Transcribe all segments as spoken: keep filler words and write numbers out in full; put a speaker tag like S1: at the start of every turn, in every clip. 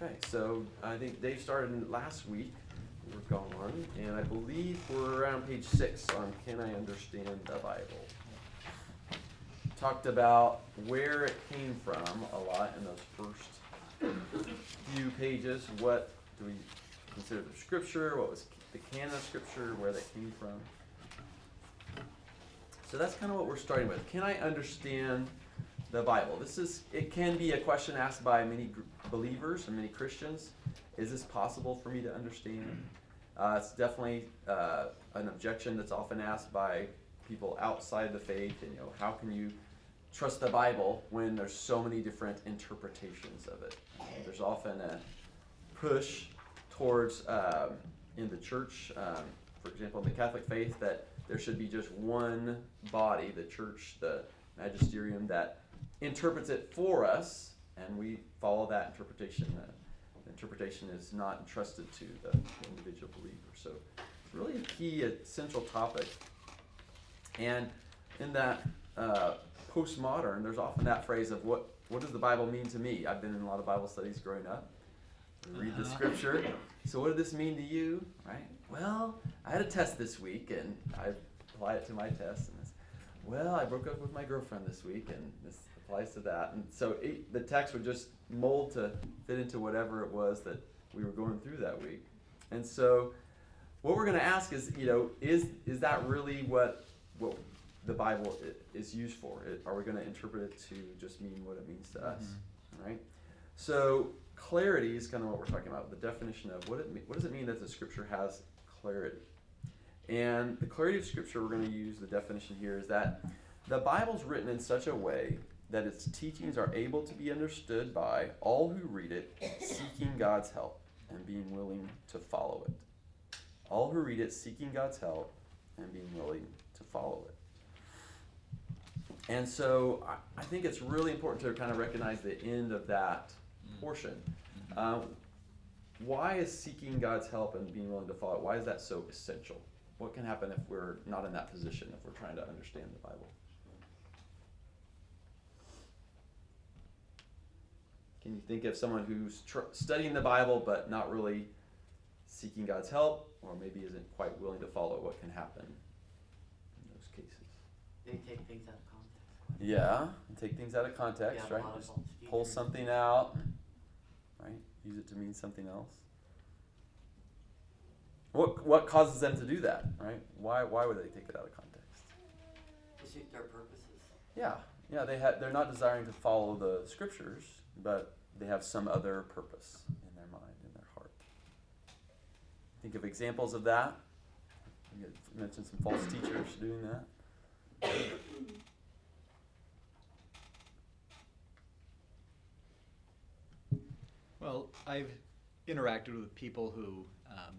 S1: Okay, so I think Dave started last week. We're gone, and I believe we're around page six on Can I Understand the Bible? Talked about where it came from a lot in those first few pages. What do we consider the scripture? What was the canon of scripture? Where that came from? So that's kind of what we're starting with. Can I understand the Bible? This is, it can be a question asked by many believers and many Christians. Is this possible for me to understand? Uh, it's definitely uh, an objection that's often asked by people outside the faith. And, you know, how can you trust the Bible when there's so many different interpretations of it? There's often a push towards, um, in the church, um, for example, in the Catholic faith, that there should be just one body, the church, the magisterium, that interprets it for us, and we follow that interpretation. The interpretation is not entrusted to the individual believer. So it's really a key, a central topic. And in that uh, postmodern, there's often that phrase of what, what does the Bible mean to me? I've been in a lot of Bible studies growing up. We read the scripture. So what did this mean to you? Right? Well, I had a test this week, and I applied it to my test. And it's, well, I broke up with my girlfriend this week, and this applies to that. And so it, the text would just mold to fit into whatever it was that we were going through that week. And so what we're going to ask is, you know, is is that really what what the Bible is used for? Are we going to interpret it to just mean what it means to us? Mm-hmm. Right? So clarity is kind of what we're talking about, the definition of what it what does it mean that the scripture has clarity. And the clarity of scripture, we're going to use the definition here, is that the Bible's written in such a way that its teachings are able to be understood by all who read it, seeking God's help and being willing to follow it. All who read it, seeking God's help and being willing to follow it. And so I, I think it's really important to kind of recognize the end of that portion. Um, why is seeking God's help and being willing to follow it, why is that so essential? What can happen if we're not in that position, if we're trying to understand the Bible? Can you think of someone who's tr- studying the Bible but not really seeking God's help, or maybe isn't quite willing to follow? What can happen in those cases?
S2: They take things out of context.
S1: Yeah, take things out of context,
S2: Yeah,
S1: right? Just pull something out, right? Use it to mean something else. What what causes them to do that, right? Why why would they take it out of context?
S2: To suit their purposes.
S1: Yeah, yeah. They ha- they're not desiring to follow the scriptures, but they have some other purpose in their mind, in their heart. Think of examples of that. You mentioned some false teachers doing that.
S3: Well, I've interacted with people who, um,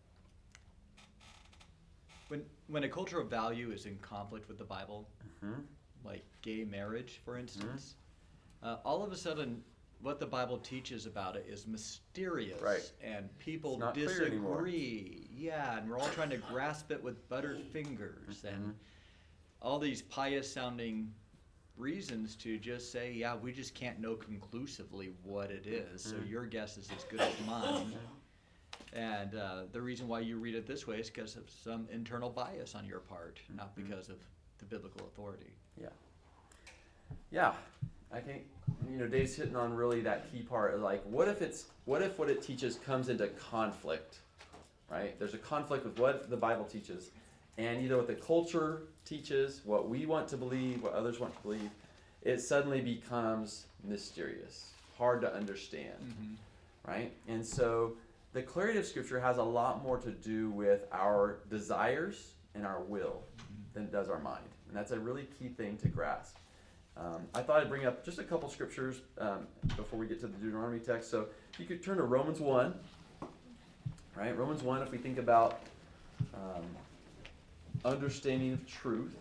S3: when when a culture of value is in conflict with the Bible,
S1: Mm-hmm.
S3: like gay marriage, for instance, mm-hmm. uh, all of a sudden, what the Bible teaches about it is mysterious,
S1: right.
S3: and people
S1: it's not clear anymore.
S3: disagree. Yeah, and we're all trying to grasp it with buttered fingers,
S1: Mm-hmm.
S3: and all these pious-sounding reasons to just say, yeah, we just can't know conclusively what it is, so
S1: Mm-hmm.
S3: your guess is as good as mine. And uh, the reason why you read it this way is because of some internal bias on your part, mm-hmm. not because of the biblical authority.
S1: Yeah. Yeah. I think, you know, Dave's hitting on really that key part of like, what if it's, what if what it teaches comes into conflict, right? There's a conflict with what the Bible teaches, and either what the culture teaches, what we want to believe, what others want to believe, it suddenly becomes mysterious, hard to understand, mm-hmm. right? And so the clarity of Scripture has a lot more to do with our desires and our will mm-hmm. than it does our mind. And that's a really key thing to grasp. Um, I thought I'd bring up just a couple scriptures um, before we get to the Deuteronomy text. So if you could turn to Romans one, right? Romans one, if we think about um, understanding of truth.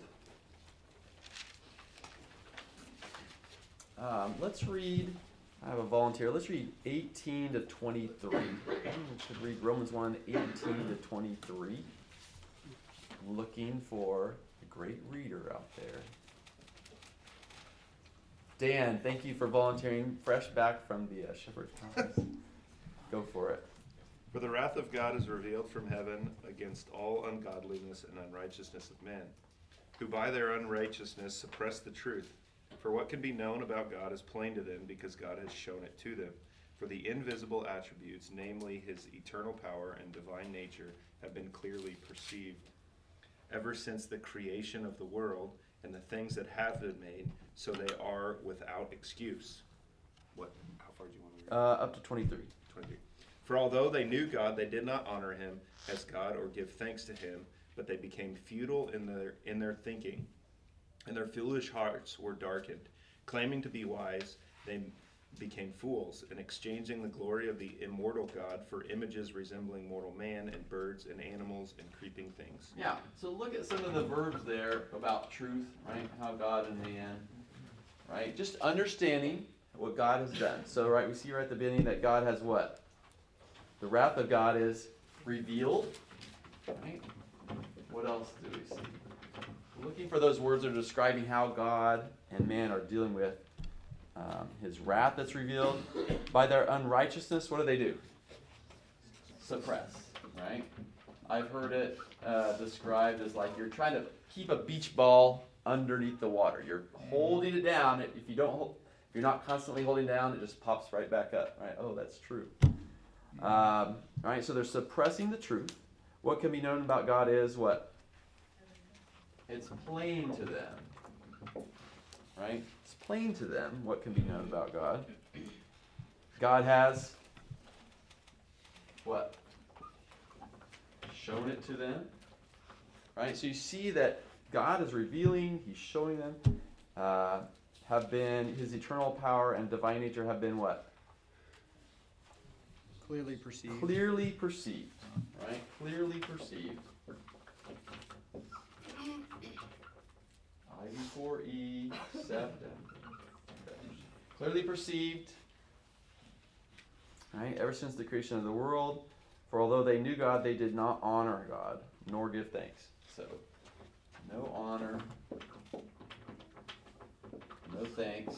S1: Um, let's read, I have a volunteer, let's read eighteen to twenty-three. We should read Romans one, eighteen to twenty-three. Looking for a great reader out there. Dan, thank you for volunteering fresh back from the uh, Shepherd's Conference.
S4: wrath of God is revealed from heaven against all ungodliness and unrighteousness of men, who by their unrighteousness suppress the truth. For what can be known about God is plain to them, because God has shown it to them. For the invisible attributes, namely his eternal power and divine nature, have been clearly perceived ever since the creation of the world and the things that have been made, so they are without excuse. What? How far do you want to read?
S1: Uh, up to twenty-three.
S4: twenty-three. For although they knew God, they did not honor him as God or give thanks to him, but they became futile in their in their thinking, and their foolish hearts were darkened. Claiming to be wise, they became fools, and exchanging the glory of the immortal God for images resembling mortal man and birds and animals and creeping things.
S1: Yeah, so look at some of the verbs there about truth, right? How God in the end, right? Just understanding what God has done. So, right, we see right at the beginning that God has what? The wrath of God is revealed, right? What else do we see? Looking for those words that are describing how God and man are dealing with um, his wrath that's revealed. By their unrighteousness, what do they do? Suppress, right? I've heard it uh, described as like you're trying to keep a beach ball underneath the water. You're holding it down. If you don't hold, if you're not constantly holding down, it just pops right back up, right? Oh, that's true. Um, right, so they're suppressing the truth. What can be known about God is what? It's plain to them, right? It's plain to them what can be known about God. God has what? Shown it to them, right? So you see that God is revealing, he's showing them, uh, have been, his eternal power and divine nature have been what?
S3: Clearly perceived.
S1: Clearly perceived, right? Clearly perceived. I before E, Seth. Clearly perceived, right? Ever since the creation of the world, for although they knew God, they did not honor God, nor give thanks. So, no honor, no thanks.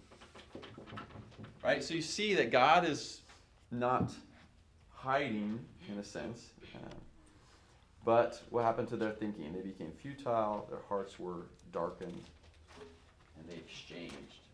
S1: Right? So you see that God is not hiding, in a sense. Uh, but what happened to their thinking? They became futile, their hearts were darkened, and they exchanged.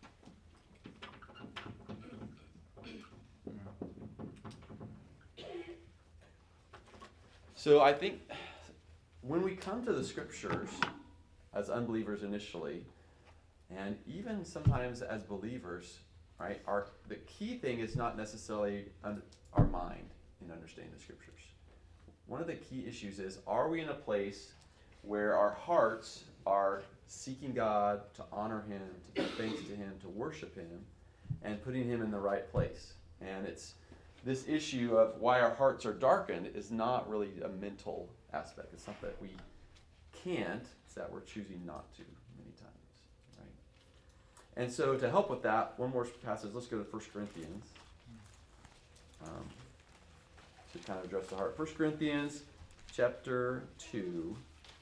S1: So I think when we come to the scriptures as unbelievers initially, and even sometimes as believers, right, our the key thing is not necessarily un, our mind in understanding the scriptures. One of the key issues is, are we in a place where our hearts are seeking God to honor him, to give thanks to him, to worship him, and putting him in the right place? And it's this issue of why our hearts are darkened is not really a mental aspect. It's not that we can't, it's that we're choosing not to many times, right? And so to help with that, one more passage, let's go to First Corinthians. Um, to kind of address the heart. First Corinthians chapter two.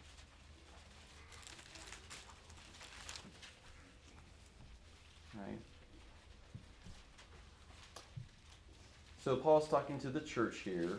S1: Right. So Paul's talking to the church here,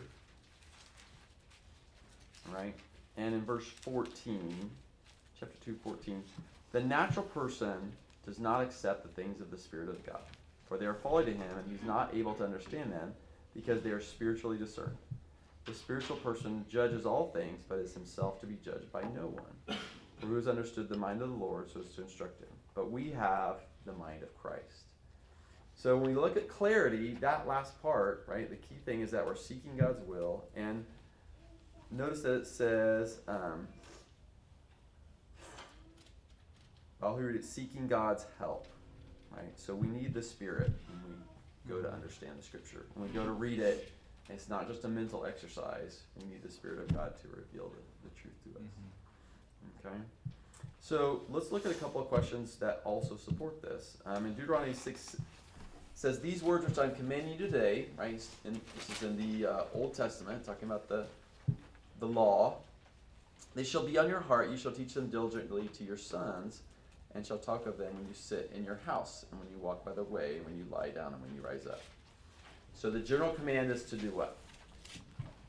S1: right? And in verse fourteen, chapter two, fourteen, the natural person does not accept the things of the Spirit of God, for they are folly to him, and he's not able to understand them, because they are spiritually discerned. The spiritual person judges all things, but is himself to be judged by no one. For who has understood the mind of the Lord so as to instruct him? But we have the mind of Christ. So when we look at clarity, that last part, right, the key thing is that we're seeking God's will. And notice that it says, um, I'll read it, seeking God's help, right? So we need the Spirit when we go to understand the Scripture. When we go to read it, it's not just a mental exercise. We need the Spirit of God to reveal the, the truth to us. Mm-hmm. Okay? So let's look at a couple of questions that also support this. Um, in Deuteronomy six, says, these words which I'm commanding you today, right? In, this is in the uh, Old Testament, talking about the, the law. They shall be on your heart. You shall teach them diligently to your sons, and shall talk of them when you sit in your house, and when you walk by the way, and when you lie down, and when you rise up. So the general command is to do what?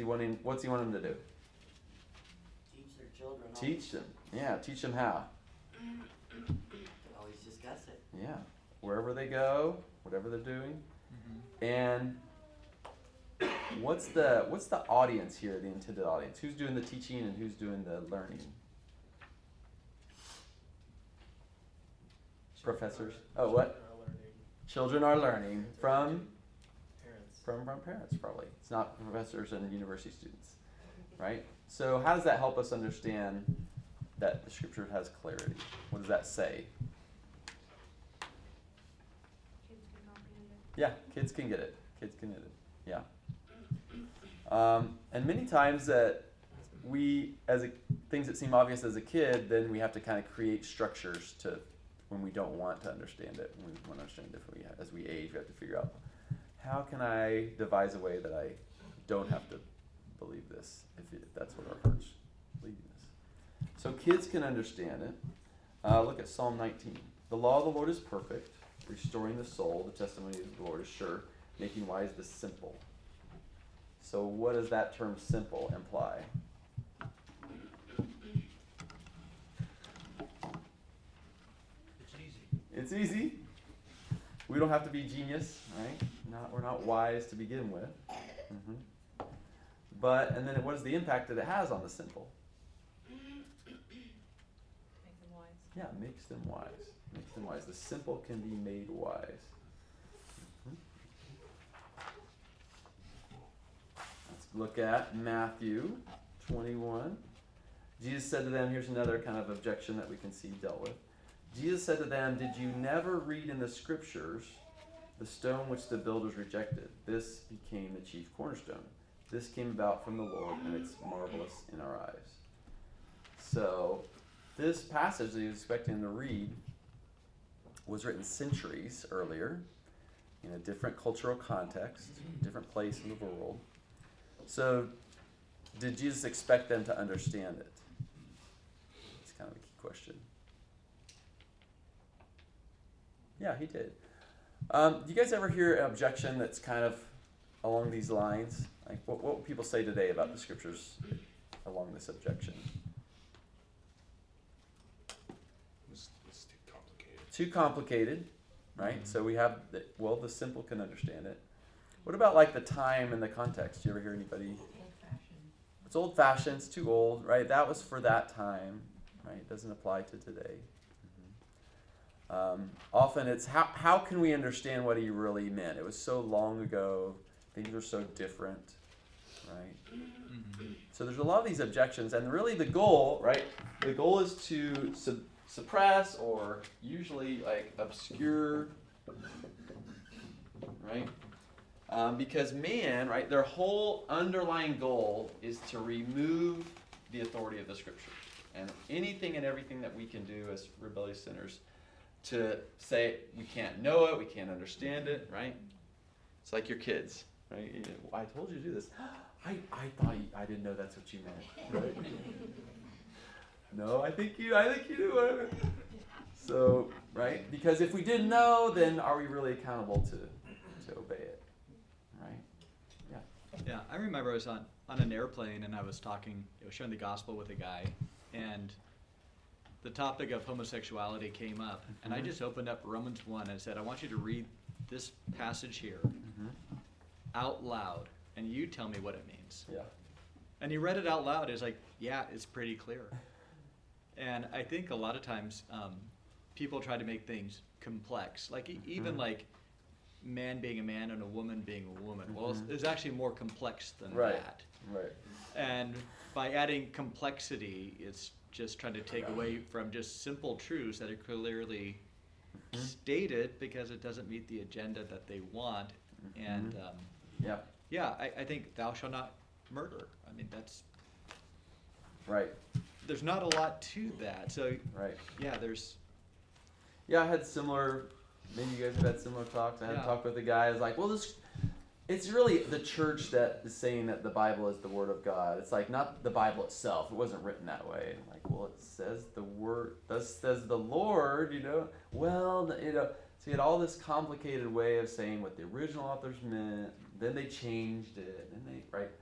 S1: he wanting? What's he want them to do?
S2: Teach their children.
S1: Teach them. Yeah, teach them how.
S2: Always discuss it.
S1: Yeah, wherever they go, whatever they're doing, and what's the what's the audience here? The intended audience. Who's doing the teaching and who's doing the learning? Professors. Oh, what? Children are learning from
S5: Parents.
S1: from from parents, probably. It's not professors and university students, right? So how does that help us understand that the scripture has clarity? What does that say? Yeah, kids can get it. Kids can get it. Yeah. Um, and many times that we, as a, things that seem obvious as a kid, then we have to kind of create structures to when we don't want to understand it. When we want to understand it, if we, as we age, we have to figure out how can I devise a way that I don't have to believe this, if, it, if that's what our heart's leading us. So kids can understand it. Uh, look at Psalm nineteen. The law of the Lord is perfect, restoring the soul. The testimony of the Lord is sure, making wise the simple. So what does that term simple imply?
S5: It's easy.
S1: It's easy. We don't have to be genius, right? Not, we're not wise to begin with. Mm-hmm. But, and then what is the impact that it has on the simple?
S6: Make them wise.
S1: Yeah, it makes them wise. Makes them wise. The simple can be made wise. Mhm. Let's look at Matthew twenty-one. Jesus said to them, here's another kind of objection that we can see dealt with. Jesus said to them, did you never read in the scriptures the stone which the builders rejected? This became the chief cornerstone. This came about from the Lord, and it's marvelous in our eyes. So, this passage that he was expecting them to read was written centuries earlier in a different cultural context, different place in the world. So, did Jesus expect them to understand it? It's kind of a key question. Yeah, he did. Um, do you guys ever hear an objection that's kind of along these lines? Like, what, what would people say today about the scriptures along this objection?
S4: It's, it's too complicated.
S1: Too complicated, right? Mm-hmm. So we have, the, well, the simple can understand it. What about like the time and the context? Do you ever hear anybody?
S6: Old-fashioned.
S1: It's old-fashioned, it's too old, right? That was for that time, right? It doesn't apply to today. Um, often it's how how can we understand what he really meant? It was so long ago, things were so different, right?
S3: Mm-hmm.
S1: So there's a lot of these objections, and really the goal, right? The goal is to sub- suppress or usually like obscure, right? Um, because man, right, their whole underlying goal is to remove the authority of the scriptures, and anything and everything that we can do as rebellious sinners to say we can't know it, we can't understand it, right? It's like your kids, right? You know, I told you to do this. I, I thought you, I didn't know that's what you meant, right? No, I think you I think you do. So, right? Because if we didn't know, then are we really accountable to to obey it, right? Yeah.
S3: Yeah, I remember I was on, on an airplane and I was talking, I was sharing the gospel with a guy, and the topic of homosexuality came up, and I just opened up Romans one and said, I want you to read this passage here
S1: Mm-hmm.
S3: out loud, and you tell me what it means.
S1: Yeah.
S3: And he read it out loud. It's like, yeah, it's pretty clear. And I think a lot of times um, people try to make things complex, like e- even
S1: Mhm.
S3: like man being a man and a woman being a woman. Well, it's,
S1: Mhm.
S3: it's actually more complex than
S1: Right.
S3: that.
S1: Right.
S3: And by adding complexity, it's just trying to take away from just simple truths that are clearly
S1: Mhm.
S3: stated because it doesn't meet the agenda that they want. And
S1: Mhm.
S3: um,
S1: Yeah.
S3: yeah, I, I think thou shalt not murder. I mean, that's,
S1: Right.
S3: there's not a lot to that. So
S1: Right.
S3: yeah, there's,
S1: Yeah, I had similar. Maybe you guys have had similar talks. I had
S3: Yeah.
S1: a talk with a guy. I was like, well, this. It's really the church that is saying that the Bible is the Word of God. It's like not the Bible itself. It wasn't written that way. I'm like, well, it says the Word. Thus says the Lord. You know. Well, the- you know. So you had all this complicated way of saying what the original authors meant. Then they changed it. And they right.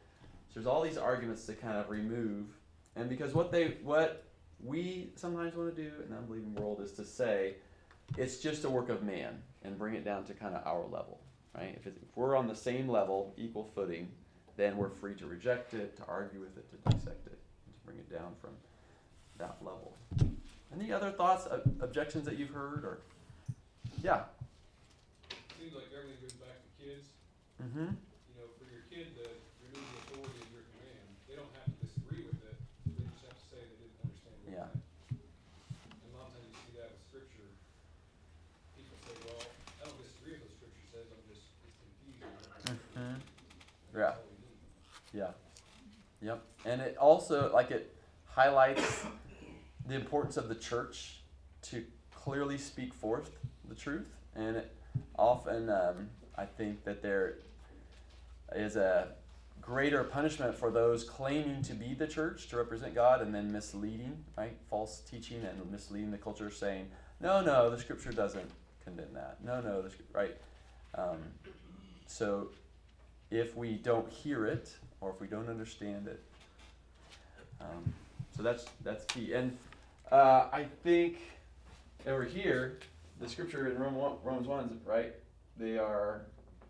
S1: So there's all these arguments to kind of remove, and because what they what we sometimes want to do in the unbelieving world is to say it's just a work of man and bring it down to kind of our level, right? If, it's, if we're on the same level, equal footing, then we're free to reject it, to argue with it, to dissect it, and to bring it down from that level. Any other thoughts, uh, objections that you've heard, or yeah?
S7: Seems like everything goes back to kids.
S1: Mm-hmm.
S7: You know, for your kid to remove the authority of your command, they don't have to disagree with it. They just have to say they didn't understand what
S1: Yeah.
S7: it meant. And a lot of times you see that with scripture. People say, well, I don't disagree with what scripture says, I'm just, it's confusing.
S1: Mm-hmm.
S7: And
S1: Yeah.
S7: that's all we need.
S1: Yeah. Yep. And it also, like, it highlights the importance of the church to clearly speak forth the truth. And it often, um, I think that there is a greater punishment for those claiming to be the church, to represent God, and then misleading, right? False teaching and misleading the culture, saying, no, no, the scripture doesn't condemn that. No, no, the scripture, right? Um, so if we don't hear it, or if we don't understand it, um, so that's that's key. And uh, I think over here, the scripture in Romans one, is right? They are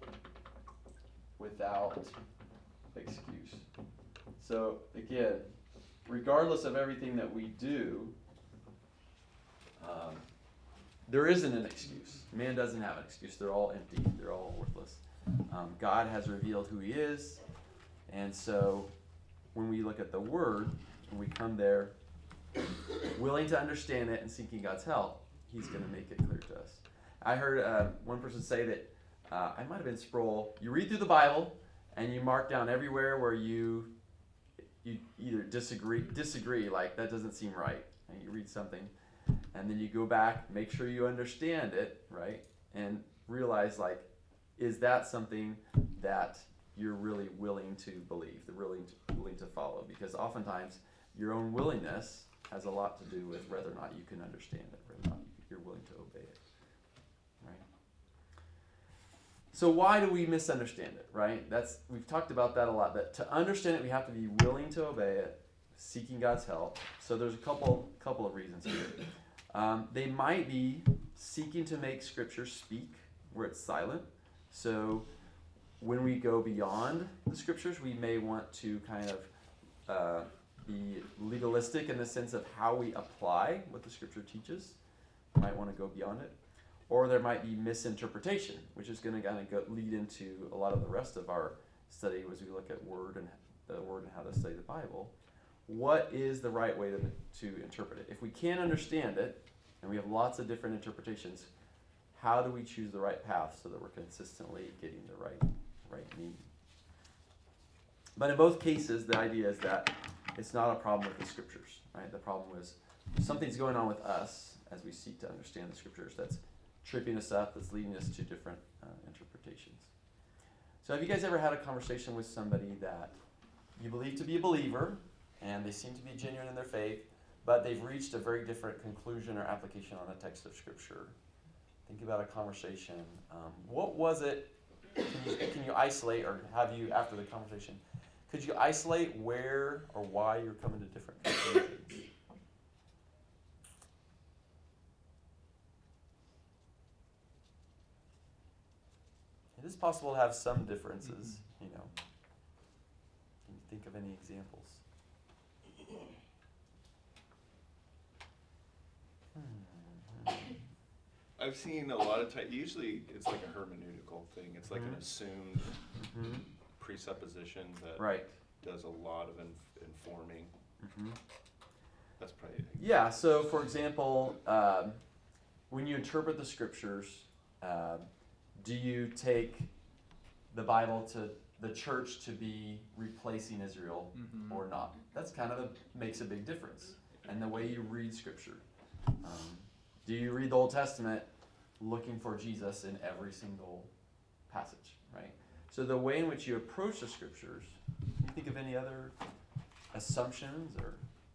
S1: without excuse. So again, regardless of everything that we do, um, there isn't an excuse. Man doesn't have an excuse. They're all empty. They're all worthless. Um, God has revealed who He is, and so when we look at the Word, when we come there willing to understand it and seeking God's help, He's going to make it clear to us. I heard uh, one person say that, uh, I might have been Sproul, you read through the Bible and you mark down everywhere where you you either disagree, disagree, like that doesn't seem right, and you read something, and then you go back, make sure you understand it, right, and realize, like, is that something that you're really willing to believe, the really willing to follow? Because oftentimes your own willingness has a lot to do with whether or not you can understand it, whether or not you're willing to obey it, right? So why do we misunderstand it, right? That's, we've talked about that a lot, that to understand it, we have to be willing to obey it, seeking God's help. So there's a couple couple of reasons here. Um, they might be seeking to make Scripture speak where it's silent. So when we go beyond the Scriptures, we may want to kind of uh, be legalistic in the sense of how we apply what the Scripture teaches. We might want to go beyond it. Or there might be misinterpretation, which is going to kind of go, lead into a lot of the rest of our study as we look at Word and the Word and how to study the Bible. What is the right way to, to interpret it? If we can't understand it, and we have lots of different interpretations, how do we choose the right path so that we're consistently getting the right, right meaning? But in both cases, the idea is that it's not a problem with the Scriptures, right? The problem is something's going on with us as we seek to understand the Scriptures that's tripping us up, that's leading us to different uh, interpretations. So have you guys ever had a conversation with somebody that you believe to be a believer, and they seem to be genuine in their faith, but they've reached a very different conclusion or application on a text of Scripture? Think about a conversation. Um, what was it? Can you, can you isolate, or have you, after the conversation, could you isolate where or why you're coming to different conclusions? It is possible to have some differences, you know. Can you think of any examples?
S4: I've seen a lot of times, usually it's like a hermeneutical thing. It's like
S1: Mhm.
S4: an assumed
S1: Mm-hmm.
S4: presupposition that
S1: Right.
S4: does a lot of inf- informing.
S1: Mm-hmm.
S4: That's probably,
S1: Yeah, so for example, um, when you interpret the Scriptures, um, do you take the Bible to the church to be replacing Israel
S3: Mhm.
S1: or not? That's kind of a, makes a big difference in the way you read Scripture. Um, do you read the Old Testament looking for Jesus in every single passage, right? So the way in which you approach the Scriptures, can you think of any other assumptions or?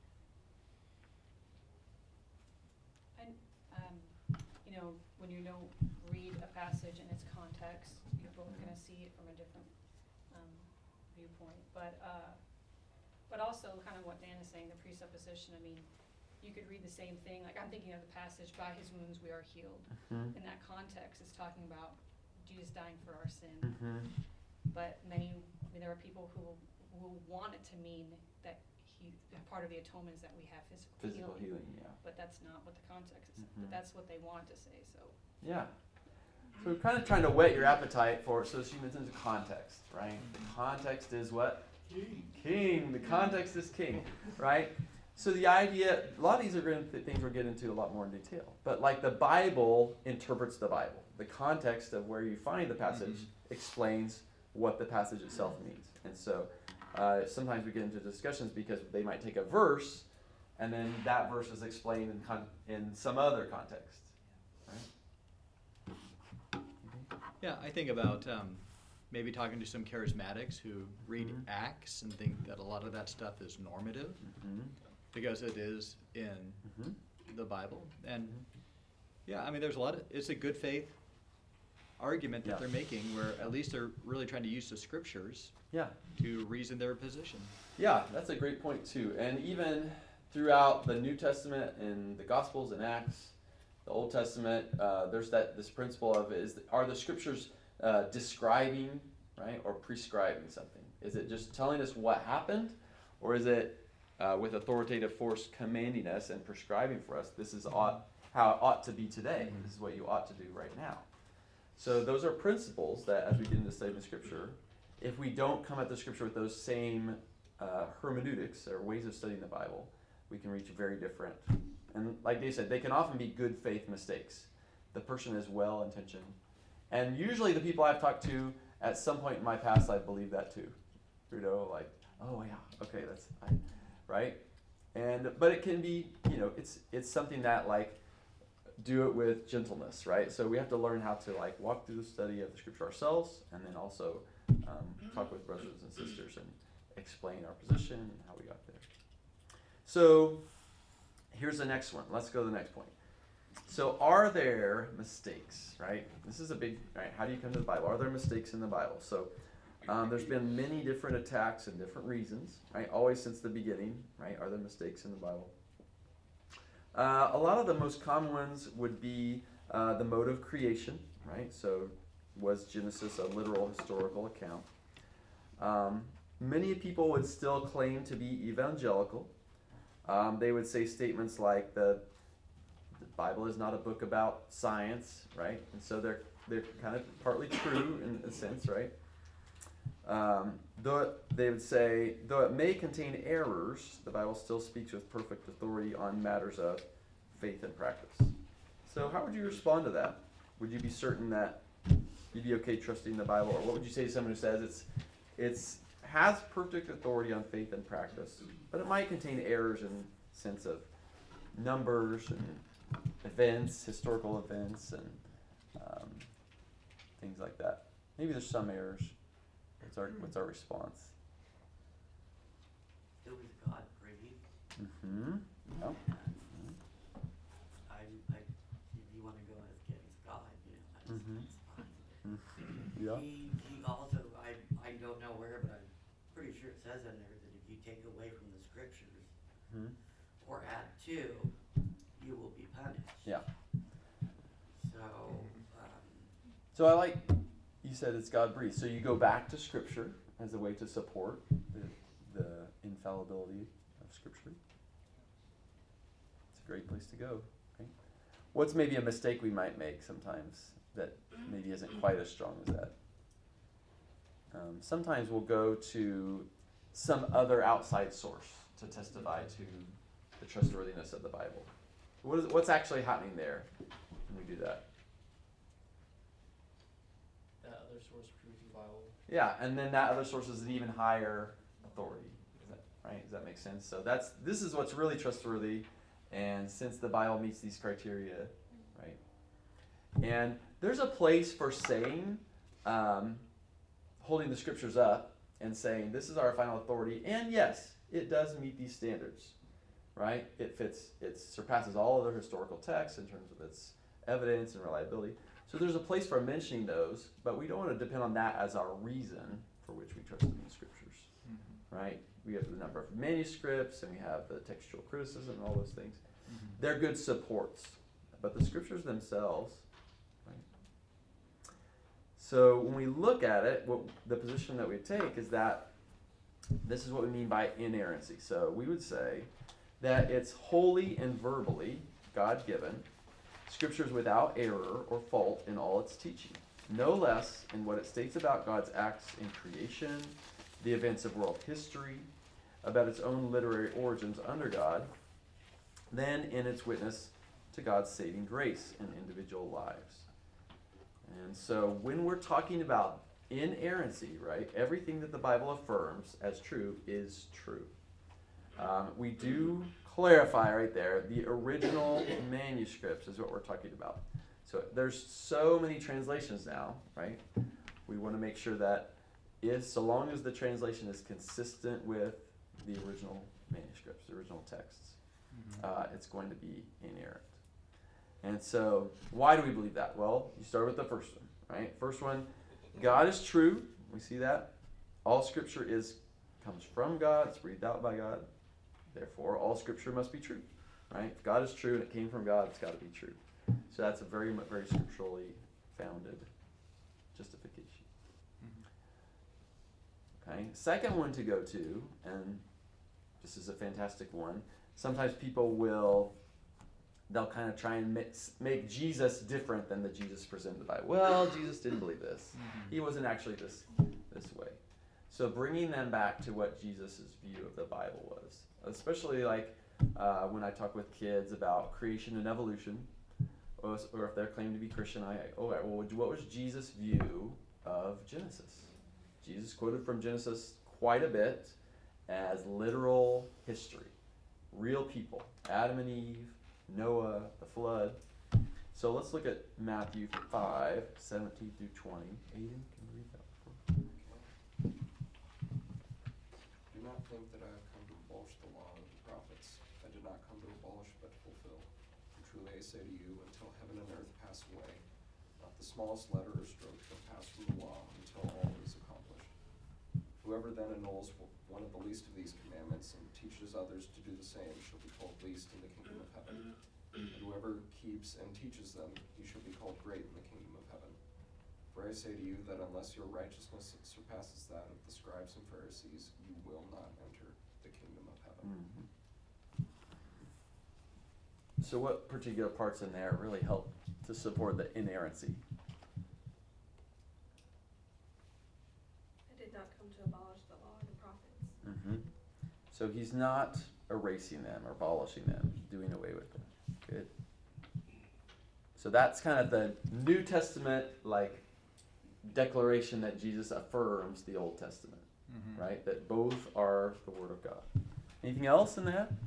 S6: Um, you know, when you don't read a passage in its context, you're both gonna see it from a different, um, viewpoint, but, uh, but also kind of what Dan is saying, the presupposition, I mean, you could read the same thing, like I'm thinking of the passage, by his wounds we are healed.
S1: Mhm.
S6: In that context, it's talking about Jesus dying for our sin.
S1: Mhm.
S6: But many, I mean, there are people who, who want it to mean that he, part of the atonement is that we have physical
S1: Physical
S6: healing.
S1: healing, yeah.
S6: But that's not what the context is,
S1: Mhm.
S6: but that's what they want to say, so.
S1: Yeah. So we're kind of trying to whet your appetite for, so she mentions context, right? The context is what?
S5: King.
S1: King. The context is king, right? So the idea, a lot of these are going to things we'll get into a lot more in detail. But like the Bible interprets the Bible. The context of where you find the passage explains what the passage itself means. And so uh, sometimes we get into discussions because they might take a verse and then that verse is explained in, con- in some other context. Right?
S3: Yeah, I think about um, maybe talking to some charismatics who read
S1: Mhm.
S3: Acts and think that a lot of that stuff is normative
S1: Mm-hmm.
S3: because it is in
S1: Mm-hmm.
S3: the Bible. And yeah, I mean, there's a lot of, it's a good faith argument that
S1: Yeah.
S3: they're making where at least they're really trying to use the scriptures
S1: Yeah.
S3: to reason their position.
S1: Yeah, that's a great point too. And even throughout the New Testament and the Gospels and Acts, the Old Testament, uh, there's that this principle of is are the scriptures uh, describing, right, or prescribing something? Is it just telling us what happened, or is it uh, with authoritative force commanding us and prescribing for us? This is ought how it ought to be today. This is what you ought to do right now. So those are principles that, as we get into studying the scripture, if we don't come at the scripture with those same uh, hermeneutics or ways of studying the Bible, we can reach very different. And like Dave said, they can often be good faith mistakes. The person is well intentioned. And usually the people I've talked to at some point in my past, I believe that too. You know, like, oh yeah, okay, that's I, right. And but it can be, you know, it's it's something that like do it with gentleness, right? So we have to learn how to like walk through the study of the scripture ourselves, and then also um, talk with brothers and sisters and explain our position and how we got there. So here's the next one. Let's go to the next point. So are there mistakes, right? This is a big, right? How do you come to the Bible? Are there mistakes in the Bible? So um, there's been many different attacks and different reasons, right? Always since the beginning, right? Are there mistakes in the Bible? Uh, a lot of the most common ones would be uh, the mode of creation, right? So was Genesis a literal historical account? Um, many people would still claim to be evangelical. Um, they would say statements like the, the Bible is not a book about science, right? And so they're they're kind of partly true in a sense, right? Um, though they would say, though it may contain errors, the Bible still speaks with perfect authority on matters of faith and practice. So how would you respond to that? Would you be certain that you'd be okay trusting the Bible, or what would you say to someone who says it's it's has perfect authority on faith and practice, but it might contain errors in sense of numbers and events, historical events, and um, things like that? Maybe there's some errors. What's our what's our response?
S2: It was God breathed.
S1: Mm-hmm. Yep.
S2: And I, I, if you wanna go as Ken's God, you know, that's,
S1: Mhm.
S2: that's fine.
S1: Mm-hmm. Yeah.
S2: He, he also, I, I don't know where, but I'm pretty sure it says in there that if you take away from the scriptures
S1: Mm-hmm.
S2: or add to, you will be punished.
S1: Yeah.
S2: So, um,
S1: So I like you said it's God breathed. So you go back to Scripture as a way to support the, the infallibility of Scripture. It's a great place to go. Right? What's maybe a mistake we might make sometimes that maybe isn't quite as strong as that? Um, sometimes we'll go to some other outside source to testify to the trustworthiness of the Bible. What is, what's actually happening there when we do that?
S5: That other source proves the Bible.
S1: Yeah, and then that other source is an even higher authority. Is that, right? Does that make sense? So that's this is what's really trustworthy, and since the Bible meets these criteria, right? And there's a place for saying, um, holding the scriptures up and saying this is our final authority, and yes, it does meet these standards, right? It fits, it surpasses all other historical texts in terms of its evidence and reliability. So there's a place for mentioning those, but we don't want to depend on that as our reason for which we trust in the scriptures, right? We have the number of manuscripts, and we have the textual criticism and all those things.
S3: Mhm.
S1: They're good supports, but the scriptures themselves, right? So when we look at it, what the position that we take is that this is what we mean by inerrancy. So we would say that it's wholly and verbally God-given, scriptures without error or fault in all its teaching, no less in what it states about God's acts in creation, the events of world history, about its own literary origins under God, than in its witness to God's saving grace in individual lives. And so when we're talking about inerrancy, right, everything that the Bible affirms as true is true. Um, we do clarify right there, the original manuscripts is what we're talking about. So there's so many translations now, right? We want to make sure that if, so long as the translation is consistent with the original manuscripts, the original texts, uh, it's going to be inerrant. And so, why do we believe that? Well, you start with the first one, right? First one, God is true. We see that. All scripture is comes from God. It's breathed out by God. Therefore, all scripture must be true, right? If God is true and it came from God, it's got to be true. So that's a very, very scripturally founded justification. Okay. Second one to go to, and this is a fantastic one. Sometimes people will, they'll kind of try and mix, make Jesus different than the Jesus presented in the Bible. Well, Jesus didn't believe this. He wasn't actually this this way. So bringing them back to what Jesus' view of the Bible was, especially like uh, when I talk with kids about creation and evolution, or, or if they're claiming to be Christian, I, oh, well, what was Jesus' view of Genesis? Jesus quoted from Genesis quite a bit as literal history, real people, Adam and Eve, Noah, the flood. So let's look at Matthew five, seventeen through twenty. Aiden, can you read that before?
S8: Do not think that I have come to abolish the law and the prophets. I did not come to abolish, but to fulfill. And truly I say to you, until heaven and earth pass away, not the smallest letter or stroke shall pass from the law until all is accomplished. Whoever then annuls one of the least of these commandments and teaches others to do the same shall be called least in the kingdom of heaven. And whoever keeps and teaches them, he shall be called great in the kingdom of heaven. For I say to you that unless your righteousness surpasses that of the scribes and Pharisees, you will not enter the kingdom of heaven.
S1: Mm-hmm. So what particular parts in there really help to support the inerrancy?
S9: I did not come to abolish the law and the prophets.
S1: Mm-hmm. So he's not erasing them or abolishing them, doing away with them. Good. So that's kind of the New Testament, like, declaration that Jesus affirms the Old Testament,
S3: Mhm.
S1: right? That both are the Word of God. Anything else in that?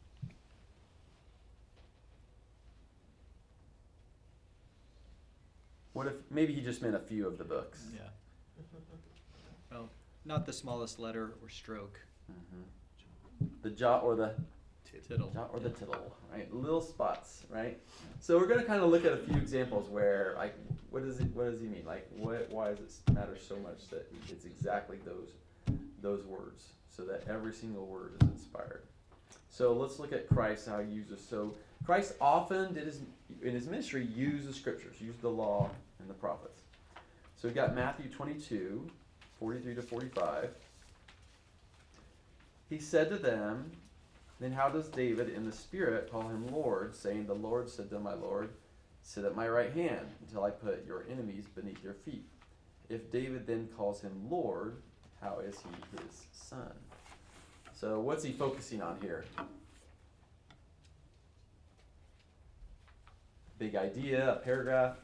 S1: What if maybe he just meant a few of the books?
S3: Yeah. Well, not the smallest letter or stroke.
S1: Mm-hmm. The jot or the
S3: Tittle.
S1: jot or the tittle, right? Little spots, right? So we're going to kind of look at a few examples where, like, what does it? What does he mean? Like, what? Why does it matter so much that it's exactly those those words, so that every single word is inspired? So let's look at Christ, how he uses. So Christ often did his in his ministry use the scriptures, use the law and the prophets. So we've got Matthew twenty-two, forty-three to forty-five. He said to them, then how does David in the Spirit call him Lord, saying, the Lord said to my Lord, sit at my right hand until I put your enemies beneath your feet. If David then calls him Lord, how is he his son? So what's he focusing on here? Big idea, a paragraph.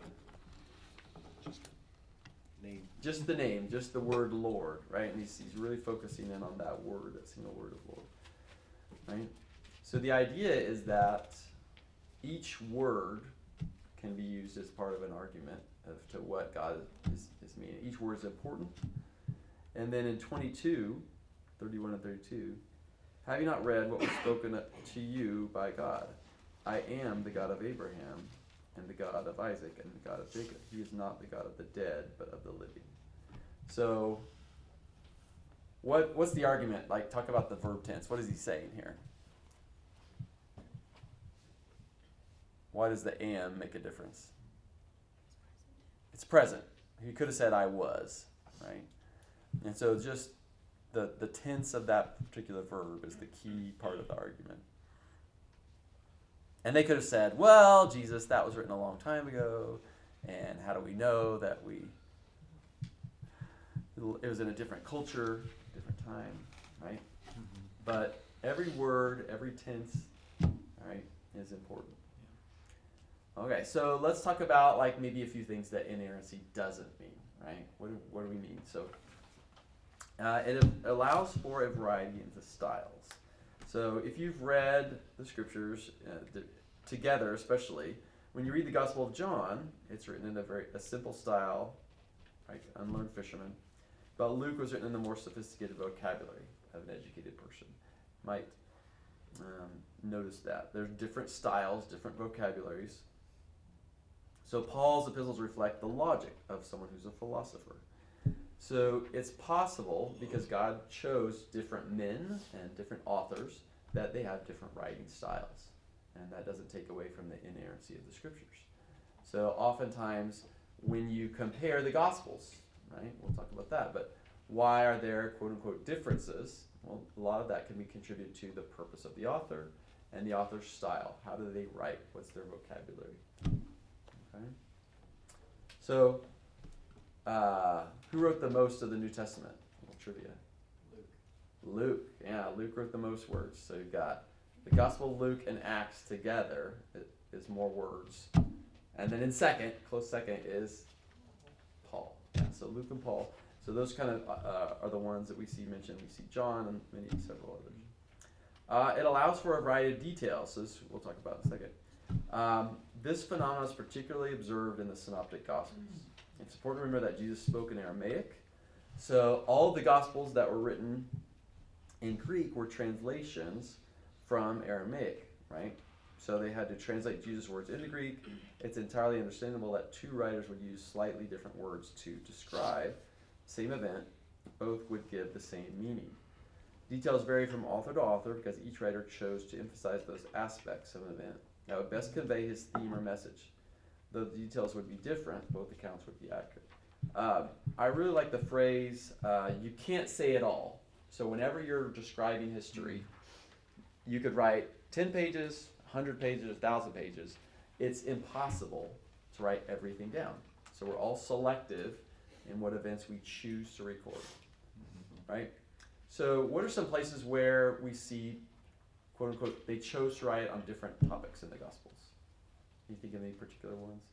S4: Name.
S1: Just the name, just the word Lord, right? And he's, he's really focusing in on that word, that single word of Lord, right? So the idea is that each word can be used as part of an argument as to what God is, is meaning. Each word is important. And then in twenty-two, thirty-one and thirty-two, have you not read what was spoken to you by God? I am the God of Abraham, and the God of Isaac, and the God of Jacob. He is not the God of the dead, but of the living. So What what's the argument? Like, talk about the verb tense. What is he saying here? Why does the am make a difference? It's present. He could have said I was, right? And so just the the tense of that particular verb is the key part of the argument. And they could have said, well, Jesus, that was written a long time ago, and how do we know that we it was in a different culture, different time, right?
S3: Mm-hmm.
S1: But every word, every tense, right, is important. Okay, so let's talk about like maybe a few things that inerrancy doesn't mean, right? What do, what do we mean? So uh, it allows for a variety in the styles. So if you've read the scriptures uh, th- together, especially when you read the Gospel of John, it's written in a very a simple style, right? Unlearned fisherman. But Luke was written in the more sophisticated vocabulary of an educated person. Might um, notice that there's different styles, different vocabularies. So Paul's epistles reflect the logic of someone who's a philosopher. So it's possible, because God chose different men and different authors, that they have different writing styles. And that doesn't take away from the inerrancy of the scriptures. So oftentimes, when you compare the Gospels, right, we'll talk about that, but why are there quote-unquote differences? Well, a lot of that can be contributed to the purpose of the author and the author's style. How do they write? What's their vocabulary? Okay. So, uh, who wrote the most of the New Testament? Well, trivia.
S2: Luke.
S1: Luke. Yeah, Luke wrote the most words. So you've got the Gospel of Luke and Acts together is more words. And then in second, close second, is Paul. Yeah, so Luke and Paul. So those kind of uh, are the ones that we see mentioned. We see John and many several others. Uh, it allows for a variety of details. So this we'll talk about in a second. Um, this phenomenon is particularly observed in the Synoptic Gospels. It's important to remember that Jesus spoke in Aramaic. So all of the Gospels that were written in Greek were translations from Aramaic, right? So they had to translate Jesus' words into Greek. It's entirely understandable that two writers would use slightly different words to describe the same event. Both would give the same meaning. Details vary from author to author because each writer chose to emphasize those aspects of an event that would best convey his theme or message. Though the details would be different, both accounts would be accurate. Uh, I really like the phrase, uh, you can't say it all. So whenever you're describing history, you could write ten pages, one hundred pages, one thousand pages. It's impossible to write everything down. So we're all selective in what events we choose to record, right? So what are some places where we see, quote unquote, they chose to write on different topics in the Gospels? Can you think of any particular ones?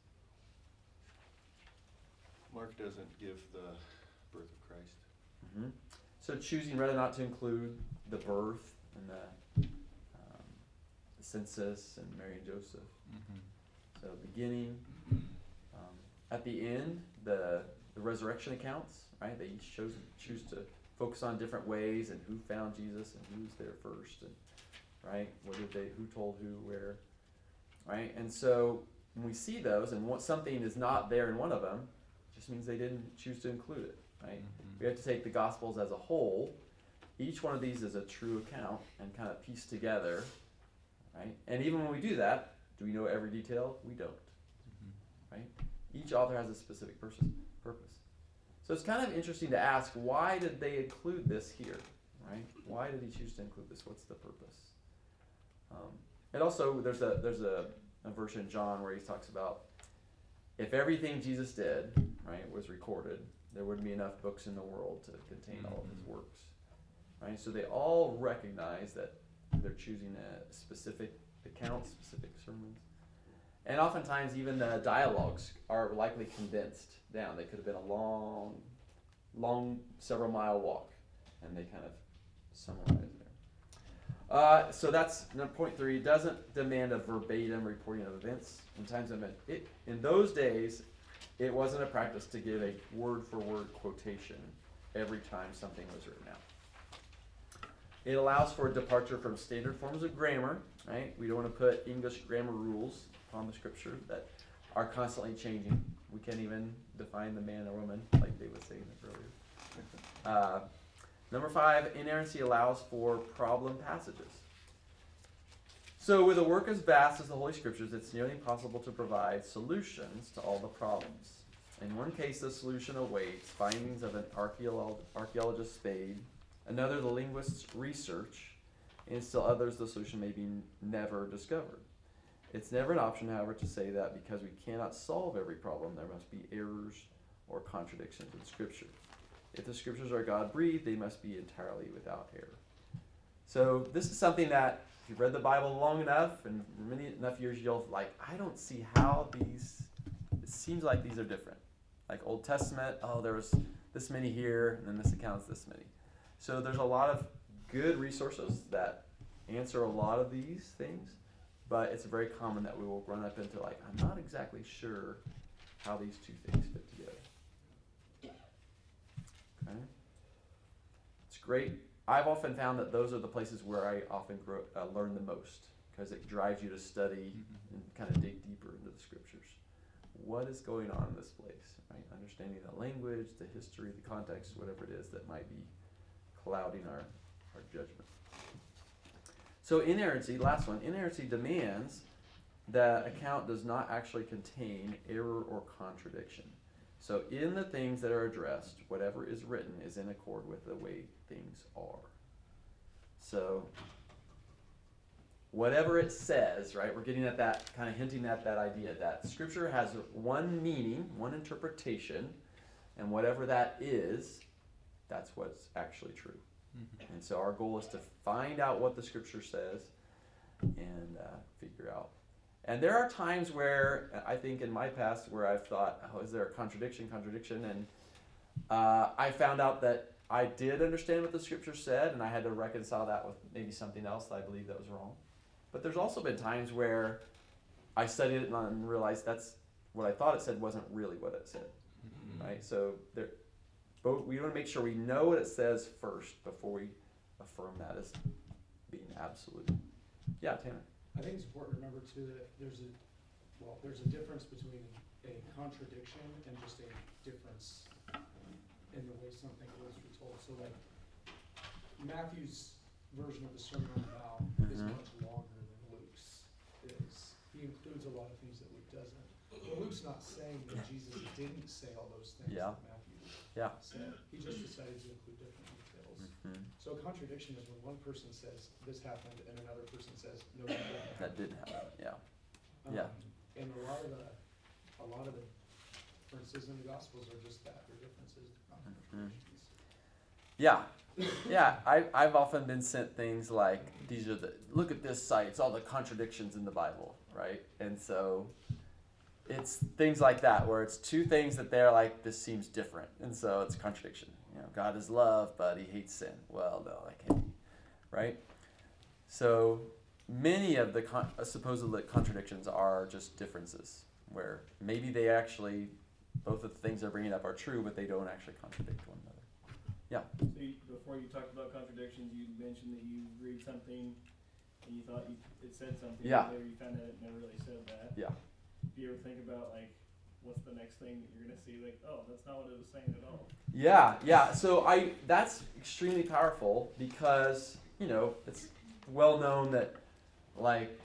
S4: Mark doesn't give the birth of Christ.
S1: Mm-hmm. So choosing whether or not to include the birth and the, um, the census and Mary and Joseph.
S3: Mm-hmm.
S1: So beginning, um, at the end, the the resurrection accounts, right? They each chose choose to focus on different ways and who found Jesus and who was there first, and right? What did they? Who told who? Where? Right? And so when we see those, and what something is not there in one of them, it just means they didn't choose to include it, right?
S3: Mm-hmm.
S1: We have to take the Gospels as a whole. Each one of these is a true account and kind of piece together, right? And even when we do that, do we know every detail? We don't,
S3: Mm-hmm.
S1: right? Each author has a specific person, purpose. So it's kind of interesting to ask, why did they include this here, right? Why did he choose to include this? What's the purpose? Um, and also, there's a there's a, a verse in John where he talks about if everything Jesus did, right, was recorded, there wouldn't be enough books in the world to contain all of his works, right? So they all recognize that they're choosing a specific account, specific sermons. And oftentimes even the dialogues are likely condensed down. They could have been a long, long several mile walk, and they kind of summarize there. Uh, so that's number point three. It doesn't demand a verbatim reporting of events. In times of it, in those days, it wasn't a practice to give a word-for-word quotation every time something was written out. It allows for a departure from standard forms of grammar, right? We don't want to put English grammar rules upon the scripture that are constantly changing. We can't even define the man or woman like they was saying earlier. Uh, Number five, inerrancy allows for problem passages. So with a work as vast as the Holy Scriptures, it's nearly impossible to provide solutions to all the problems. In one case, the solution awaits findings of an archaeolo- archaeologist's spade, another the linguist's research, and still others the solution may be n- never discovered. It's never an option, however, to say that because we cannot solve every problem, there must be errors or contradictions in Scripture. If the Scriptures are God-breathed, they must be entirely without error. So this is something that, if you've read the Bible long enough and many enough years, you'll like, I don't see how these, it seems like these are different. Like Old Testament, oh, there was this many here, and then this account's this many. So there's a lot of good resources that answer a lot of these things, but it's very common that we will run up into like, I'm not exactly sure how these two things fit together. Okay. It's great. I've often found that those are the places where I often grow, uh, learn the most, because it drives you to study and kind of dig deeper into the Scriptures. What is going on in this place, right? Understanding the language, the history, the context, whatever it is that might be clouding our, our judgment. So inerrancy, last one, inerrancy demands that account does not actually contain error or contradiction. So in the things that are addressed, whatever is written is in accord with the way things are. So whatever it says, right, we're getting at that, kind of hinting at that idea that Scripture has one meaning, one interpretation, and whatever that is, that's what's actually true. Mm-hmm. And so our goal is to find out what the Scripture says and uh, figure out. And there are times where, I think in my past, where I've thought, oh, is there a contradiction, contradiction? And uh, I found out that I did understand what the Scripture said, and I had to reconcile that with maybe something else that I believed that was wrong. But there's also been times where I studied it and realized that's what I thought it said wasn't really what it said, mm-hmm. right? So there, but we want to make sure we know what it says first before we affirm that as being absolute. Yeah, Tanner.
S10: I think it's important to remember too that there's a, well, there's a difference between a contradiction and just a difference in the way something was retold. So like Matthew's version of the Sermon on the Mount mm-hmm. is much longer than Luke's is. He includes a lot of things that Luke doesn't. But Luke's not saying that Jesus didn't say all those things
S1: yeah.
S10: that Matthew
S1: yeah.
S10: said. He just decided to include different details.
S1: Mm-hmm.
S10: So a contradiction is when one person says this happened and another person says no, that didn't happen.
S1: That didn't happen. Yeah.
S10: Um,
S1: yeah.
S10: And a lot of the, a lot of the differences in the Gospels are just that. They're differences, not contradictions.
S1: Yeah. Yeah, I, I've often been sent things like, these are the, look at this site, it's all the contradictions in the Bible, right? And so it's things like that, where it's two things that they're like, this seems different. And so it's a contradiction. You know, God is love, but he hates sin. Well, no, that can't be, right? So many of the con- supposed contradictions are just differences, where maybe they actually, both of the things they're bringing up are true, but they don't actually contradict one another. Yeah.
S11: So you, before you talked about contradictions, you mentioned that you read something and you thought you, it said something.
S1: Yeah.
S11: Later you found out it never really said that.
S1: Yeah.
S11: Do you ever think about like, what's the next thing that you're gonna see? Like, oh, that's not what it was saying at all.
S1: Yeah, yeah. So I that's extremely powerful because you know it's well known that like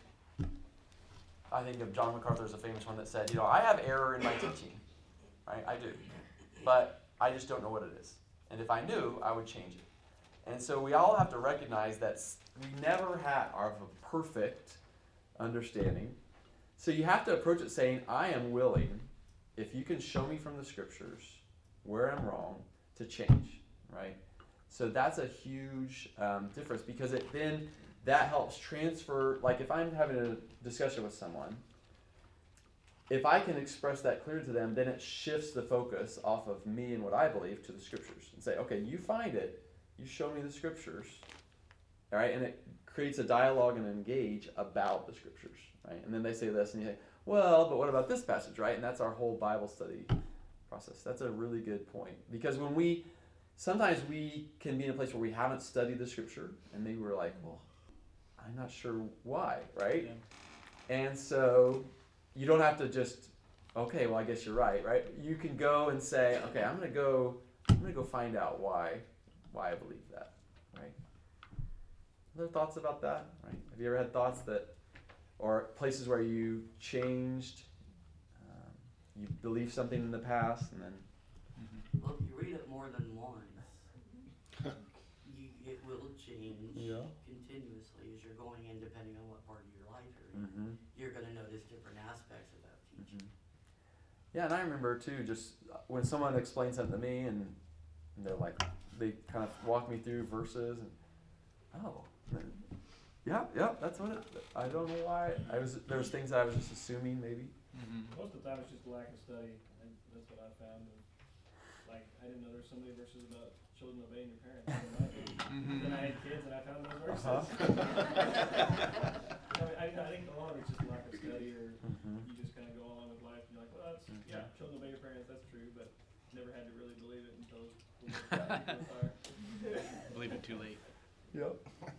S1: I think of John MacArthur as a famous one that said, you know, I have error in my teaching, right? I do, but I just don't know what it is. And if I knew, I would change it. And so we all have to recognize that we never have a perfect understanding. So you have to approach it saying, I am willing, if you can show me from the Scriptures where I'm wrong, to change, right? So that's a huge um, difference because it then that helps transfer, like if I'm having a discussion with someone, if I can express that clearly to them, then it shifts the focus off of me and what I believe to the Scriptures. And say, okay, you find it, you show me the Scriptures, all right? And it creates a dialogue and engage about the Scriptures, right? And then they say this, and you say, well, but what about this passage, right? And that's our whole Bible study process. That's a really good point. Because when we, sometimes we can be in a place where we haven't studied the Scripture, and maybe we're like, well, I'm not sure why, right? Yeah. And so you don't have to just, okay, well, I guess you're right, right? You can go and say, okay, I'm going to go, I'm going to go find out why why I believe that, right? Other thoughts about that, right? Have you ever had thoughts that, or places where you changed, um, you believed something in the past, and then,
S2: Well, if you read it more than once, you, it will change
S1: Yeah.
S2: continuously as you're going in, depending on what part of your life you're in.
S1: mm-hmm.
S2: You're gonna notice different aspects of that teaching.
S1: Mhm. Yeah, and I remember too, just when someone explained something to me, and, and they're like, they kind of walk me through verses, and oh, then, yeah, yeah, that's what it. I don't know why. I was there was things that I was just assuming maybe.
S3: Mm-hmm.
S11: Most of the time it's just lack of study, and that's what I found. And, like, I didn't know there was so many verses about children obeying your parents. in my age.
S3: Mhm.
S11: Then I had kids and I found those verses.
S1: Uh-huh.
S11: I, mean, I, I think a lot of it's just lack of study, or
S1: Mm-hmm.
S11: you just kind of go along with life and you're like, well, that's, yeah, children obey your parents, that's true, but never had to really believe it until the Lord got me to the fire.
S3: Believe it too late.
S1: Yep.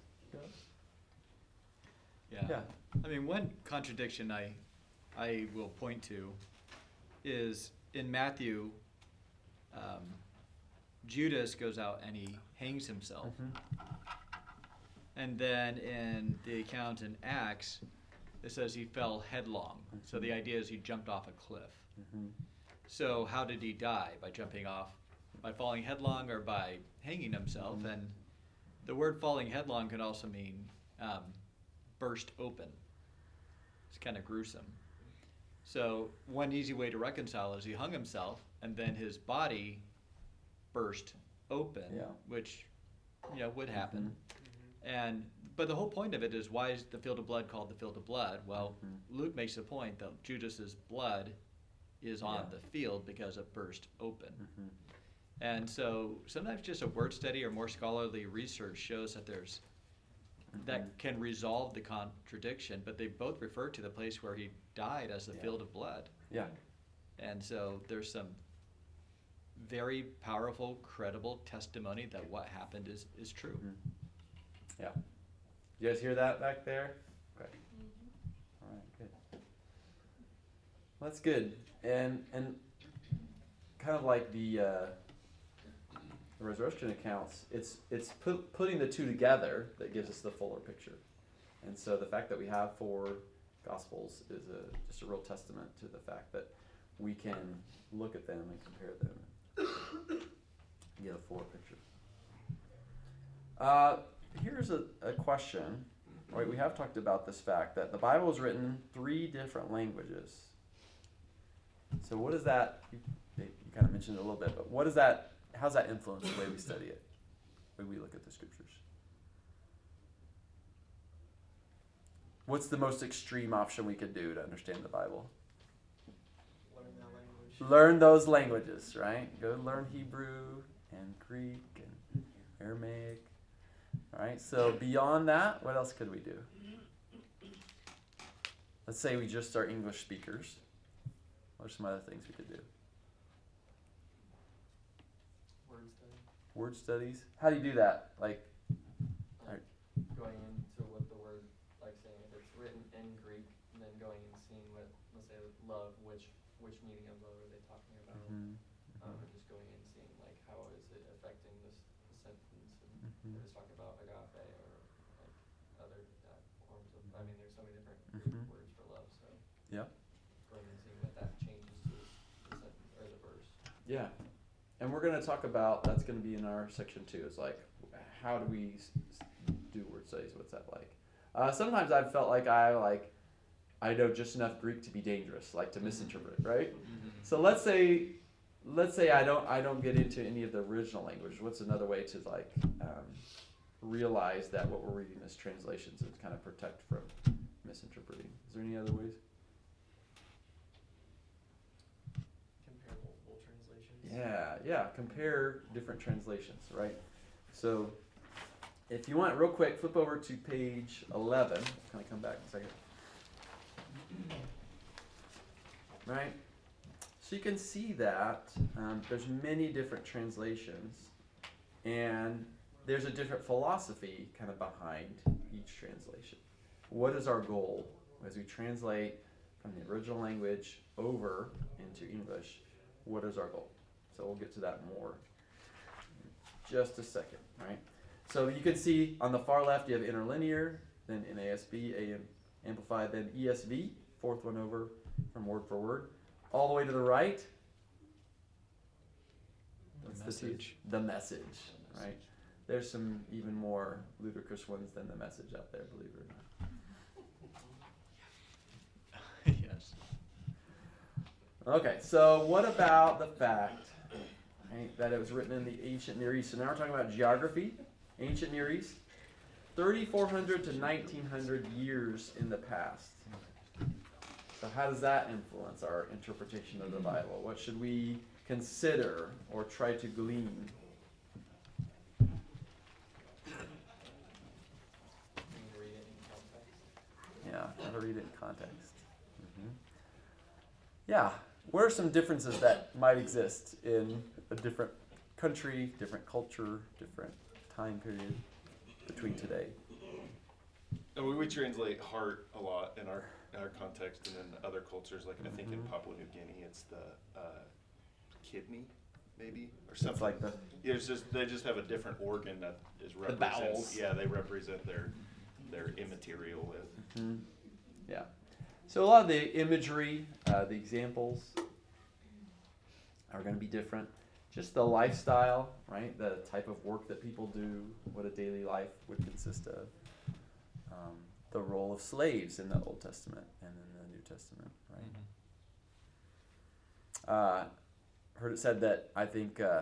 S3: Yeah.
S1: Yeah.
S3: I mean, one contradiction I, I will point to is in Matthew, um, Judas goes out and he hangs himself.
S1: Mm-hmm.
S3: And then in the account in Acts, it says he fell headlong. So the idea is he jumped off a cliff.
S1: Mm-hmm.
S3: So how did he die? By jumping off, by falling headlong, or by hanging himself?
S1: Mhm.
S3: And the word falling headlong can also mean um, burst open. It's kind of gruesome. So one easy way to reconcile is he hung himself, and then his body burst open,
S1: Yeah.
S3: which you know would happen. And but the whole point of it is, why is the field of blood called the field of blood? Well,
S1: Mhm.
S3: Luke makes the point that Judas's blood is on
S1: Yeah.
S3: the field because it burst open.
S1: Mm-hmm.
S3: And so sometimes just a word study or more scholarly research shows that there's that can resolve the contradiction, but they both refer to the place where he died as the
S1: Yeah.
S3: field of blood.
S1: Yeah.
S3: And so there's some very powerful, credible testimony that what happened is, is true.
S1: Mhm. Yeah. You guys hear that back there? Okay. All right. Good. Well, that's good. And and kind of like the uh, the resurrection accounts, it's it's put, putting the two together that gives us the fuller picture. And so the fact that we have four gospels is a just a real testament to the fact that we can look at them and compare them and get a fuller picture. Uh, here's a, a question. Right, we have talked about this fact that the Bible is written in three different languages. So what does that, you, you kind of mentioned it a little bit, but what does that, how does that influence the way we study it, the way we look at the scriptures? What's the most extreme option we could do to understand the Bible?
S5: Learn that language.
S1: Learn those languages, right? Go learn Hebrew and Greek and Aramaic. All right, so beyond that, what else could we do? Let's say we just are English speakers. What are some other things we could do?
S5: Word study.
S1: Word studies. How do you do that? Like,
S5: Like going into what the word, like saying if it's written in Greek, and then going and seeing what, let's say love, which which meaning of love are they talking about?
S1: mm-hmm.
S5: Um, or just going and seeing like how is it affecting this the sentence, and
S1: Mhm.
S5: if it's talking about agape or like other uh, forms of. I mean, there's so many different
S1: Mhm.
S5: Greek words for love. So
S1: Yep.
S5: going and seeing what that changes to the sentence or the verse.
S1: Yeah. And we're going to talk about, that's going to be in our section two, is like, how do we s- s- do word studies? What's that like? Uh, sometimes I've felt like I like, I know just enough Greek to be dangerous, like to misinterpret, right? So let's say, let's say I don't, I don't get into any of the original language. What's another way to like um, realize that what we're reading is translations and kind of protect from misinterpreting? Is there any other ways?
S5: Compare multiple translations.
S1: Yeah, yeah. Compare different translations, right? So, if you want, real quick, flip over to page eleven. Can I come back in a second? Right? So you can see that um, there's many different translations, and there's a different philosophy kind of behind each translation. What is our goal as we translate from the original language over into English? What is our goal? So we'll get to that more just a second, right? So you can see on the far left you have interlinear, then N A S B, A M Amplified, then E S V, fourth one over from word for word. All the way to the right, what's
S3: The
S1: the T?
S3: Message.
S1: The Message, right? There's some even more ludicrous ones than the Message out there, believe it or not.
S3: Yes.
S1: Okay, so what about the fact, right, that it was written in the ancient Near East? So now we're talking about geography, ancient Near East, thirty-four hundred to nineteen hundred years in the past. So how does that influence our interpretation of the Bible? What should we consider or try to glean?
S5: Can you read it in context?
S1: Yeah, how to read it in context. Mhm. Yeah, what are some differences that might exist in a different country, different culture, different time period between today?
S4: And we, we translate heart a lot in our in our context, and in other cultures, like I think in
S1: Mhm.
S4: Papua New Guinea, it's the uh, kidney, maybe, or
S1: It's
S4: something.
S1: like the
S4: Yeah, it's just they just have a different organ that is
S1: The
S4: represents.
S1: bowels.
S4: Yeah, they represent their their immaterial with.
S1: Mhm. Yeah. So a lot of the imagery, uh, the examples are going to be different. Just the lifestyle, right? The type of work that people do, what a daily life would consist of. Um, the role of slaves in the Old Testament and in the New Testament, right? Uh, heard it said that I think uh,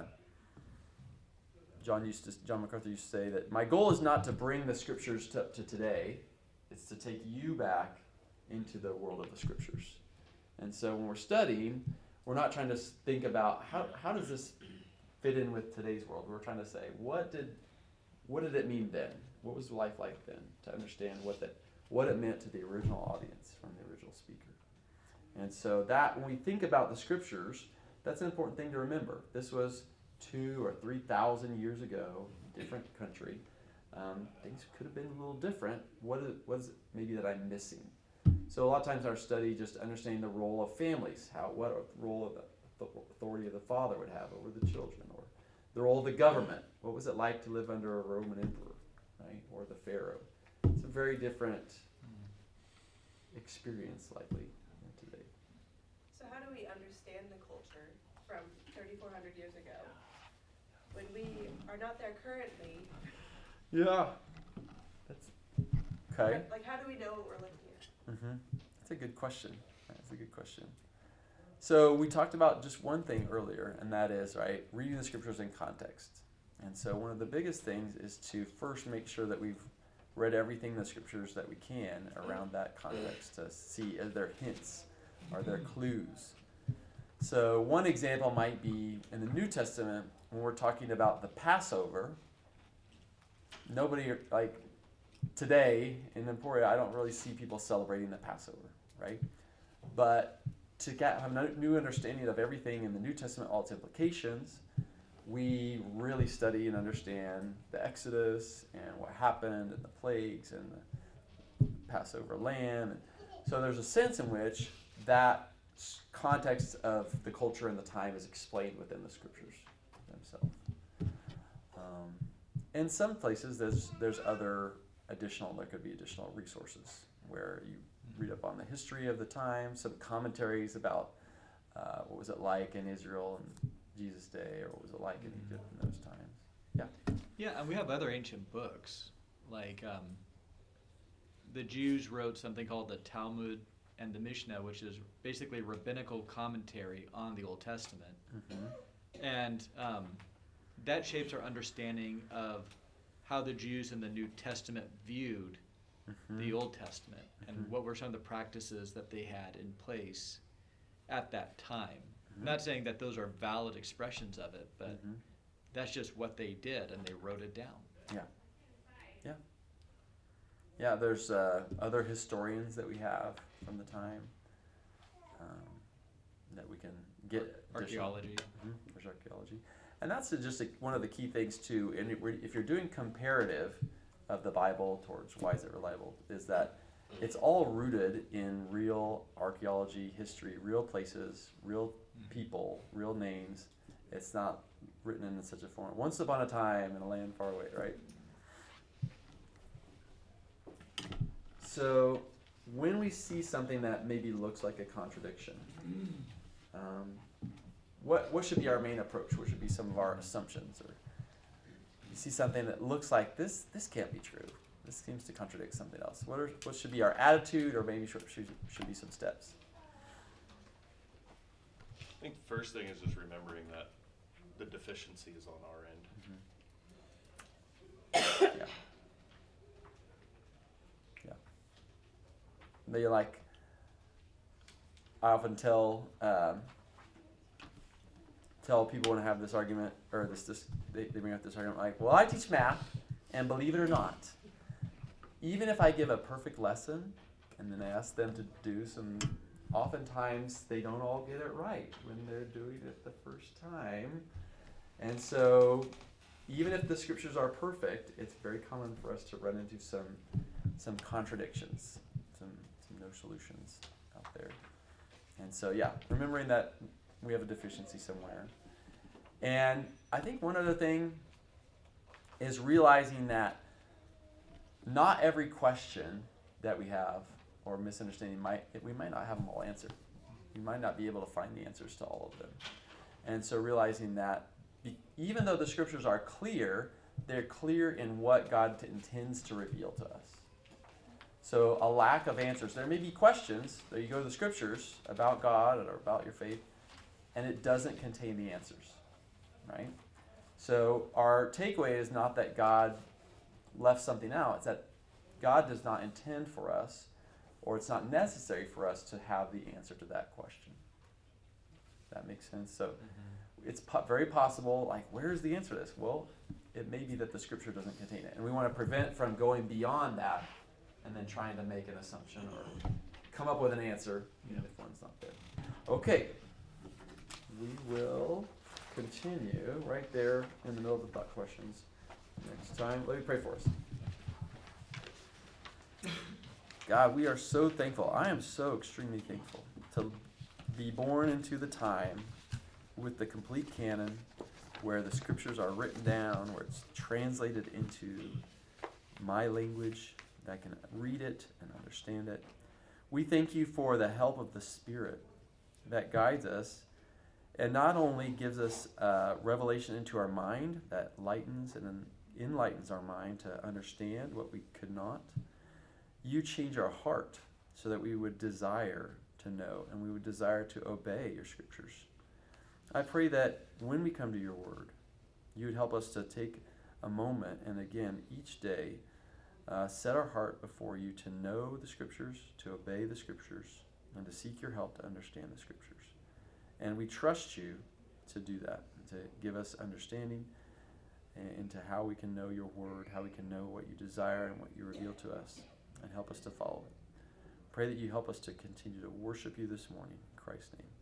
S1: John used to, John MacArthur used to say that my goal is not to bring the scriptures to, to today, it's to take you back into the world of the scriptures. And so when we're studying, we're not trying to s- think about how how does this fit in with today's world. We're trying to say what did what did it mean then? What was life like then? To understand what that what it meant to the original audience from the original speaker. And so that when we think about the scriptures, that's an important thing to remember. This was two or three thousand years ago, different country. Um, things could have been a little different. What is, what is it maybe that I'm missing? So a lot of times our study just understanding the role of families, how what role of the, the authority of the father would have over the children, or the role of the government. What was it like to live under a Roman emperor, right, or the pharaoh? It's a very different experience, likely, today.
S9: So how do we understand the culture from thirty-four hundred years ago when we are not there currently?
S1: Yeah. That's okay.
S9: Like, like how do we know what we're looking at?
S1: Mm-hmm. That's a good question. That's a good question. So we talked about just one thing earlier, and that is, right, reading the scriptures in context. And so one of the biggest things is to first make sure that we've read everything in the scriptures that we can around that context to see are there hints, are there clues. So one example might be in the New Testament when we're talking about the Passover. Nobody, like, today in Emporia, I don't really see people celebrating the Passover, right? But to get, have a new understanding of everything in the New Testament, all its implications, we really study and understand the Exodus and what happened and the plagues and the Passover lamb. And so there's a sense in which that s- context of the culture and the time is explained within the scriptures themselves. Um, in some places, there's there's other additional, there could be additional resources where you read up on the history of the time, some commentaries about uh, what was it like in Israel and Jesus' day, or what was it like in Egypt in those times. Yeah.
S3: Yeah, and we have other ancient books. Like um, the Jews wrote something called the Talmud and the Mishnah, which is basically rabbinical commentary on the Old Testament.
S1: Mm-hmm.
S3: And um, that shapes our understanding of how the Jews in the New Testament viewed
S1: Mm-hmm.
S3: the Old Testament and
S1: Mhm.
S3: what were some of the practices that they had in place at that time.
S1: Mhm.
S3: Not saying that those are valid expressions of it, but
S1: Mhm.
S3: that's just what they did and they wrote it down.
S1: Yeah. Yeah. Yeah, there's uh, other historians that we have from the time um, that we can get. additional-
S3: Archaeology.
S1: Mhm, There's archaeology. And that's just a, one of the key things too. And if you're doing comparative of the Bible towards why is it reliable, is that it's all rooted in real archaeology, history, real places, real people, real names, It's not written in such a form. Once upon a time in a land far away, right? So when we see something that maybe looks like a contradiction, um, what what should be our main approach? What should be some of our assumptions? Or you see something that looks like this this can't be true. This seems to contradict something else. What are what should be our attitude, or maybe should should, should be some steps?
S4: I think the first thing is just remembering that the deficiency is on our end.
S1: Mm-hmm. Yeah. Yeah. They like. I often tell um, tell people when I have this argument, or this this they, they bring up this argument like, well, I teach math, and believe it or not, even if I give a perfect lesson, and then I ask them to do some. Oftentimes, they don't all get it right when they're doing it the first time. And so, even if the scriptures are perfect, it's very common for us to run into some some contradictions, some, some no solutions out there. And so, yeah, remembering that we have a deficiency somewhere. And I think one other thing is realizing that not every question that we have or misunderstanding, might we might not have them all answered. We might not be able to find the answers to all of them. And so realizing that be, even though the scriptures are clear, they're clear in what God t- intends to reveal to us. So a lack of answers. There may be questions that you go to the scriptures about God or about your faith, and it doesn't contain the answers, right? So our takeaway is not that God left something out. It's that God does not intend for us, or it's not necessary for us to have the answer to that question. That makes sense? So mm-hmm. it's po- very possible, like, where's the answer to this? Well, it may be that the scripture doesn't contain it. And we want to prevent from going beyond that and then trying to make an assumption or come up with an answer, you know, if one's not there. Okay. We will continue right there in the middle of the thought questions next time. Let me pray for us. God, we are so thankful. I am so extremely thankful to be born into the time with the complete canon where the scriptures are written down, where it's translated into my language, that I can read it and understand it. We thank you for the help of the Spirit that guides us and not only gives us uh, revelation into our mind that lightens and enlightens our mind to understand what we could not. You change our heart so that we would desire to know and we would desire to obey your scriptures. I pray that when we come to your word, you would help us to take a moment and again each day uh, set our heart before you to know the scriptures, to obey the scriptures, and to seek your help to understand the scriptures. And we trust you to do that, to give us understanding into how we can know your word, how we can know what you desire and what you reveal to us, and help us to follow it. Pray that you help us to continue to worship you this morning. In Christ's name.